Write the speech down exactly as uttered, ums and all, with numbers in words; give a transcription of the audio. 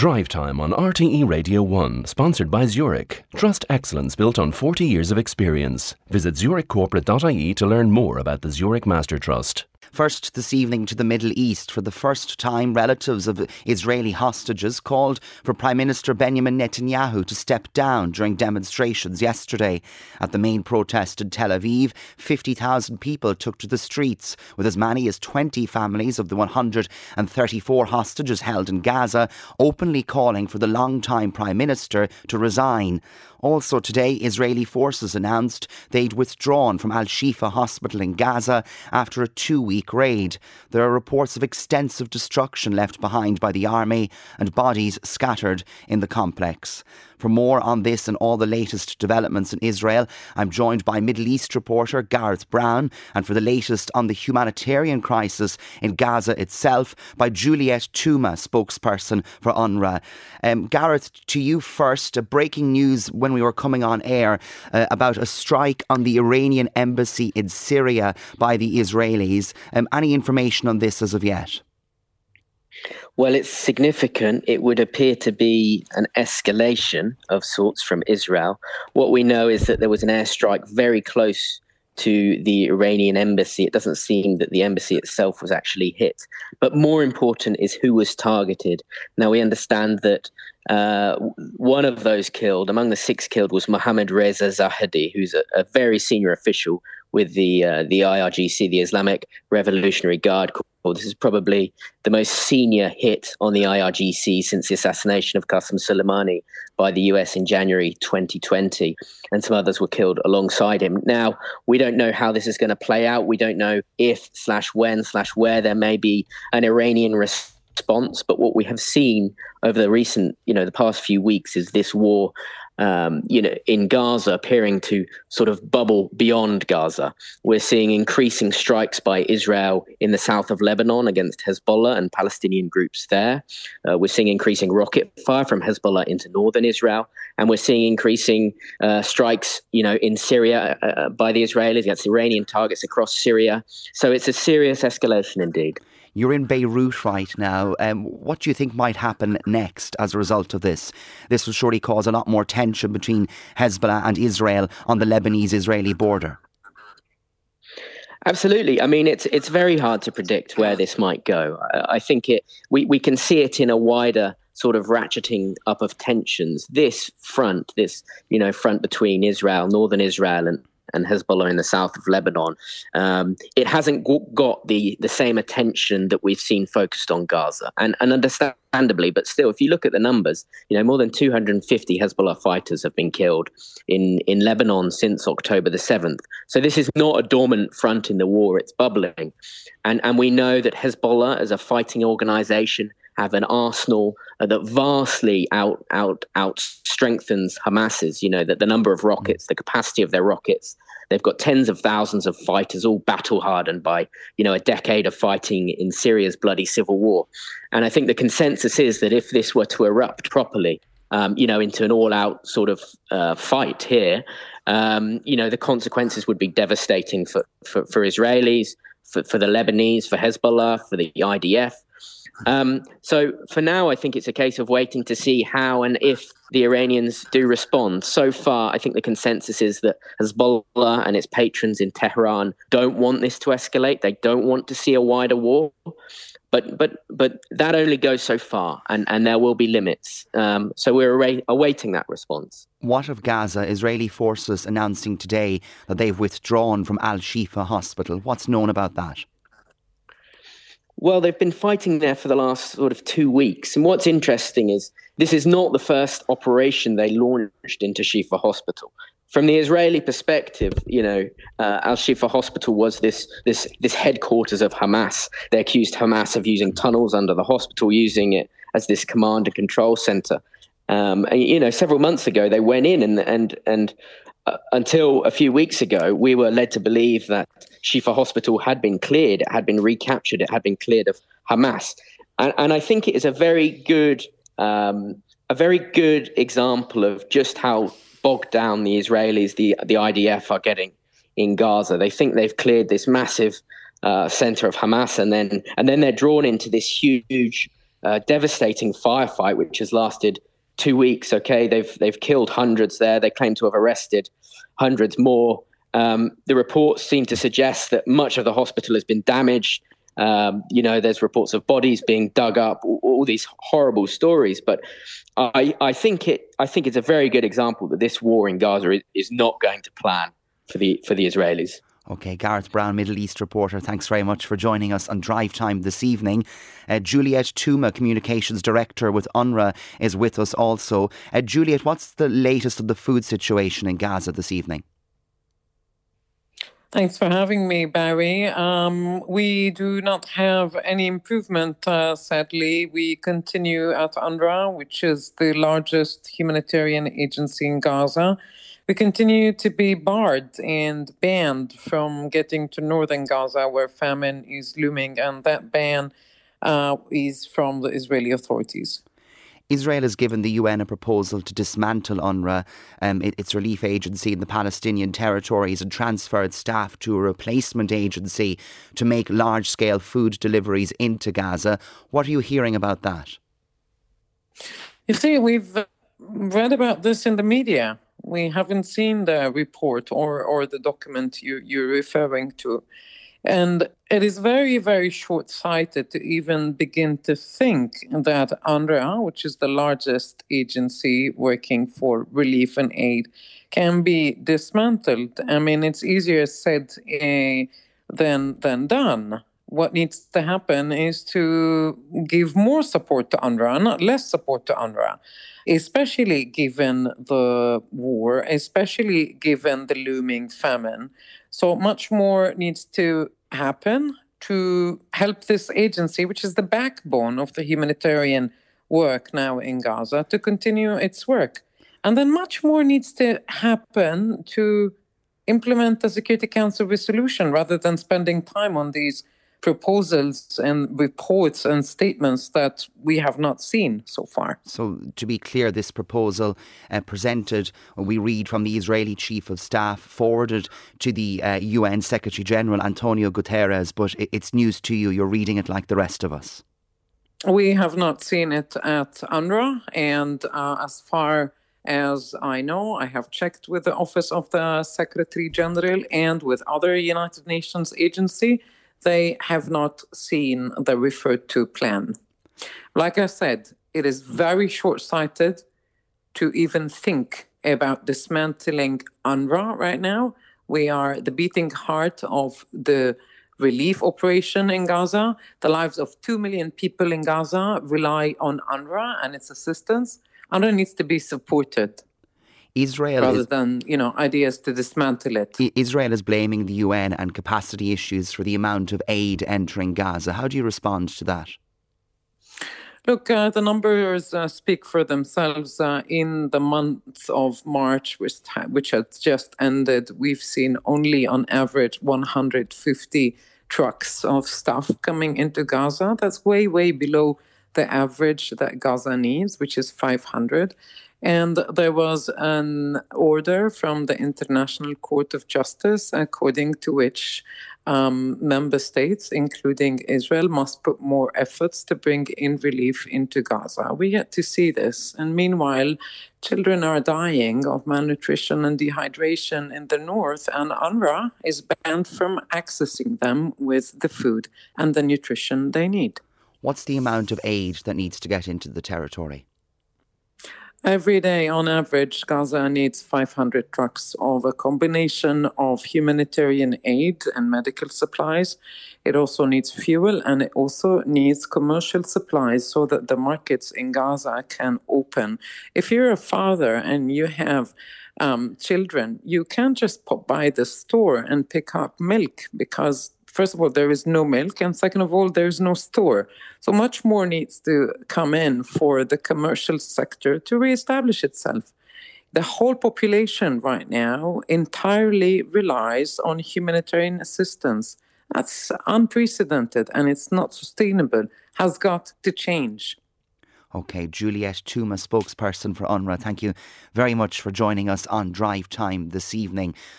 Drive Time on R T E Radio one, sponsored by Zurich. Trust excellence built on forty years of experience. Visit zurich corporate dot I E to learn more about the Zurich Master Trust. First this evening to the Middle East. For the first time, relatives of Israeli hostages called for Prime Minister Benjamin Netanyahu to step down during demonstrations yesterday. At the main protest in Tel Aviv, fifty thousand people took to the streets, with as many as twenty families of the one hundred thirty-four hostages held in Gaza openly calling for the long-time Prime Minister to resign. Also today, Israeli forces announced they'd withdrawn from Al-Shifa hospital in Gaza after a two-week raid. There are reports of extensive destruction left behind by the army and bodies scattered in the complex. For more on this and all the latest developments in Israel, I'm joined by Middle East reporter Gareth Brown, and for the latest on the humanitarian crisis in Gaza itself, by Juliet Touma, spokesperson for UNRWA. Um, Gareth, to you first. Uh, breaking news when we were coming on air uh, about a strike on the Iranian embassy in Syria by the Israelis. Um, any information on this as of yet? Well, it's significant. It would appear to be an escalation of sorts from Israel. What we know is that there was an airstrike very close to the Iranian embassy. It doesn't seem that the embassy itself was actually hit. But more important is who was targeted. Now, we understand that uh, one of those killed, among the six killed, was Mohammad Reza Zahedi, who's a, a very senior official with the uh, the I R G C, the Islamic Revolutionary Guard Corps. This is probably the most senior hit on the I R G C since the assassination of Qasem Soleimani by the U S in January twenty twenty, and some others were killed alongside him. Now, we don't know how this is going to play out. We don't know if slash when slash where there may be an Iranian response, but what we have seen over the recent, you know, the past few weeks is this war Um, you know, in Gaza appearing to sort of bubble beyond Gaza. We're seeing increasing strikes by Israel in the south of Lebanon against Hezbollah and Palestinian groups there. Uh, we're seeing increasing rocket fire from Hezbollah into northern Israel. And we're seeing increasing uh, strikes, you know, in Syria uh, by the Israelis against Iranian targets across Syria. So it's a serious escalation indeed. You're in Beirut right now. Um, what do you think might happen next as a result of this? This will surely cause a lot more tension between Hezbollah and Israel on the Lebanese-Israeli border. Absolutely. I mean, it's it's very hard to predict where this might go. I, I think it we, we can see it in a wider sort of ratcheting up of tensions. This front, this, you know, front between Israel, northern Israel and and Hezbollah in the south of Lebanon, um, it hasn't got the the same attention that we've seen focused on Gaza. And, and understandably, but still, if you look at the numbers, you know, more than two hundred fifty Hezbollah fighters have been killed in, in Lebanon since October the seventh. So this is not a dormant front in the war, it's bubbling. And, and we know that Hezbollah, as a fighting organization, have an arsenal uh, that vastly out out out strengthens Hamas's, you know, that the number of rockets, the capacity of their rockets. They've got tens of thousands of fighters, all battle hardened by, you know, a decade of fighting in Syria's bloody civil war. And I think the consensus is that if this were to erupt properly, um, you know, into an all out sort of uh, fight here, um, you know, the consequences would be devastating for, for, for Israelis, for, for the Lebanese, for Hezbollah, for the I D F. Um, so for now, I think it's a case of waiting to see how and if the Iranians do respond. So far, I think the consensus is that Hezbollah and its patrons in Tehran don't want this to escalate. They don't want to see a wider war. But but but that only goes so far, and, and there will be limits. Um, so we're await, awaiting that response. What of Gaza? Israeli forces announcing today that they've withdrawn from Al-Shifa hospital. What's known about that? Well, they've been fighting there for the last sort of two weeks. And what's interesting is this is not the first operation they launched into Shifa Hospital. From the Israeli perspective, you know, uh, Al-Shifa Hospital was this this this headquarters of Hamas. They accused Hamas of using tunnels under the hospital, using it as this command and control center. Um, and, you know, several months ago, they went in and and and uh, until a few weeks ago, we were led to believe that Shifa Hospital had been cleared, it had been recaptured, it had been cleared of Hamas. And, and I think it is a very good, um, a very good example of just how bogged down the Israelis, the the I D F are getting in Gaza. They think they've cleared this massive uh, center of Hamas, and then and then they're drawn into this huge uh, devastating firefight, which has lasted two weeks. Okay, they've they've killed hundreds there. They claim to have arrested hundreds more. Um, the reports seem to suggest that much of the hospital has been damaged. Um, you know, there's reports of bodies being dug up. All, all these horrible stories. But I, I think it. I think it's a very good example that this war in Gaza is, is not going to plan for the for the Israelis. OK, Gareth Brown, Middle East reporter, thanks very much for joining us on Drive Time this evening. Uh, Juliet Touma, Communications Director with UNRWA, is with us also. Uh, Juliet, what's the latest of the food situation in Gaza this evening? Thanks for having me, Barry. Um, we do not have any improvement, uh, sadly. We continue at UNRWA, which is the largest humanitarian agency in Gaza. We continue to be barred and banned from getting to northern Gaza, where famine is looming, and that ban uh, is from the Israeli authorities. Israel has given the U N a proposal to dismantle UNRWA, um, its relief agency in the Palestinian territories, and transferred staff to a replacement agency to make large-scale food deliveries into Gaza. What are you hearing about that? You see, we've read about this in the media. We haven't seen the report or, or the document you, you're referring to. And it is very, very short-sighted to even begin to think that UNRWA, which is the largest agency working for relief and aid, can be dismantled. I mean, it's easier said uh, than, than done. What needs to happen is to give more support to UNRWA, not less support to UNRWA, especially given the war, especially given the looming famine. So much more needs to happen to help this agency, which is the backbone of the humanitarian work now in Gaza, to continue its work. And then much more needs to happen to implement the Security Council resolution rather than spending time on these proposals and reports and statements that we have not seen so far. So, to be clear, this proposal uh, presented, we read from the Israeli Chief of Staff, forwarded to the uh, U N Secretary General Antonio Guterres, but it's news to you. You're reading it like the rest of us. We have not seen it at UNRWA, and uh, as far as I know, I have checked with the Office of the Secretary General and with other United Nations agency. They have not seen the referred to plan. Like I said, it is very short-sighted to even think about dismantling UNRWA right now. We are the beating heart of the relief operation in Gaza. The lives of two million people in Gaza rely on UNRWA and its assistance. UNRWA needs to be supported. Israel rather is, than, you know, ideas to dismantle it. Israel is blaming the U N and capacity issues for the amount of aid entering Gaza. How do you respond to that? Look, uh, the numbers uh, speak for themselves. Uh, in the month of March, which, which has just ended, we've seen only on average one hundred fifty trucks of stuff coming into Gaza. That's way, way below the average that Gaza needs, which is five hundred. And there was an order from the International Court of Justice, according to which um, member states, including Israel, must put more efforts to bring in relief into Gaza. We yet to see this. And meanwhile, children are dying of malnutrition and dehydration in the north, and UNRWA is banned from accessing them with the food and the nutrition they need. What's the amount of aid that needs to get into the territory? Every day, on average, Gaza needs five hundred trucks of a combination of humanitarian aid and medical supplies. It also needs fuel, and it also needs commercial supplies so that the markets in Gaza can open. If you're a father and you have um, children, you can't just pop by the store and pick up milk because, first of all, there is no milk, and second of all, there is no store. So much more needs to come in for the commercial sector to reestablish itself. The whole population right now entirely relies on humanitarian assistance. That's unprecedented, and it's not sustainable. Has got to change. OK, Juliet Touma, spokesperson for UNRWA, thank you very much for joining us on Drive Time this evening.